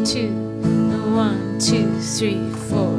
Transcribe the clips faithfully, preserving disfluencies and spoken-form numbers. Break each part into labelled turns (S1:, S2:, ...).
S1: two, one, two, three, four.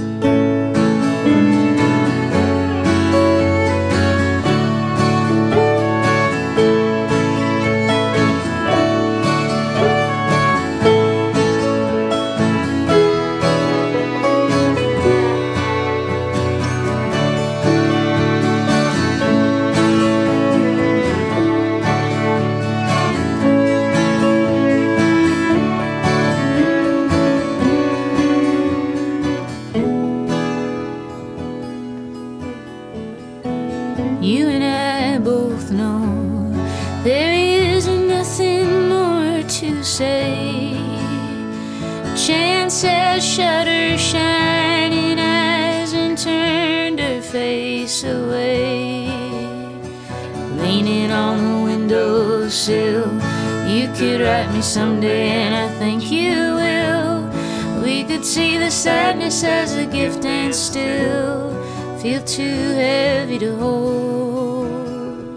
S1: You and I both know there is nothing more to say. Chance has shut her shining eyes and turned her face away. Leaning on the windowsill, you could write me someday, and I think you will. We could see the sadness as a gift and still feel too heavy to hold.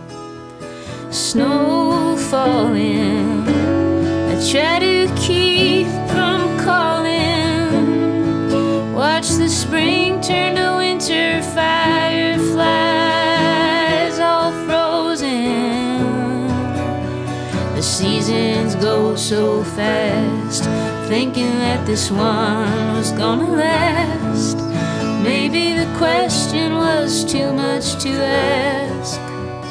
S1: Snow falling, I try to keep from calling. Watch the spring turn to winter, fireflies all frozen. The seasons go so fast, thinking that this one was gonna last. Maybe the question was too much to ask.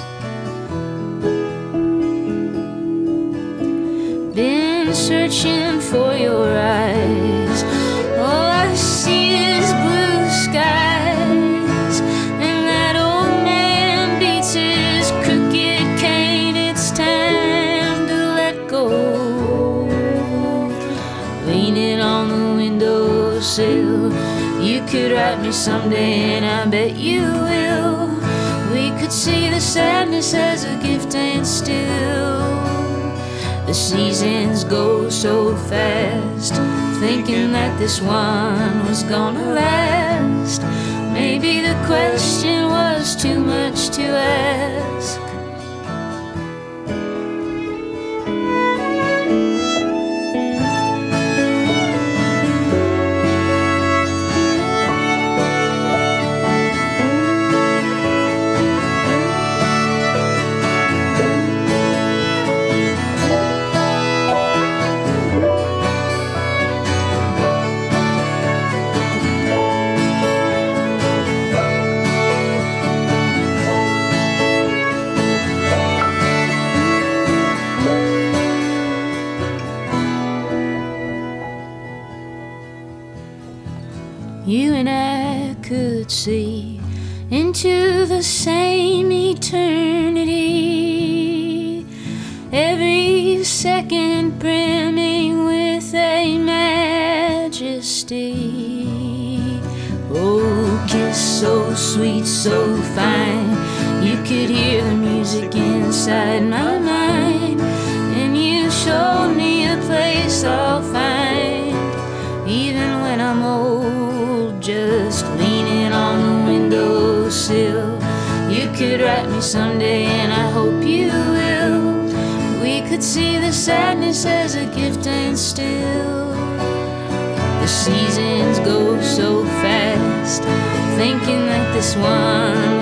S1: Been searching for your eyes, all I see is blue skies. And that old man beats his crooked cane, it's time to let go. Leaning on the windowsill, you could write me someday, and I bet you will. We could see the sadness as a gift and still. The seasons go so fast, thinking that this one was gonna last. Maybe the question was too much to ask. You and I could see into the same eternity, every second brimming with a majesty. Oh, kiss so sweet, so fine, you could hear the music inside my mind. And you showed me a place I'll find, even when I'm old. Just leaning on the windowsill, you could write me someday, and I hope you will. We could see the sadness as a gift and still. The seasons go so fast, thinking that this one